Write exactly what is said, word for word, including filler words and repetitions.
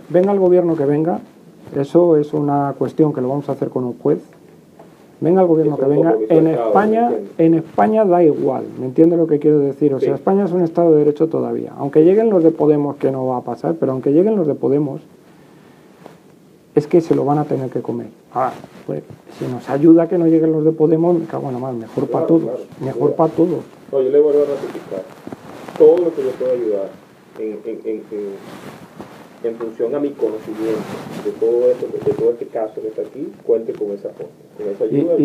venga el gobierno que venga, eso es una cuestión que lo vamos a hacer con un juez. Venga el gobierno que venga, en España, en España da igual, ¿me entiende lo que quiero decir? O sea, España es un Estado de Derecho todavía. Aunque lleguen los de Podemos, que no va a pasar, pero aunque lleguen los de Podemos, es que se lo van a tener que comer. Ahora, pues, si nos ayuda que no lleguen los de Podemos, me cago en la mano, mejor para todos, claro, mejor para todos. No, yo le vuelvo a ratificar. Todo lo que yo pueda ayudar en, en, en, en, en función a mi conocimiento de todo esto, de todo este caso que está aquí, cuente con esa, con esa ayuda. Y, y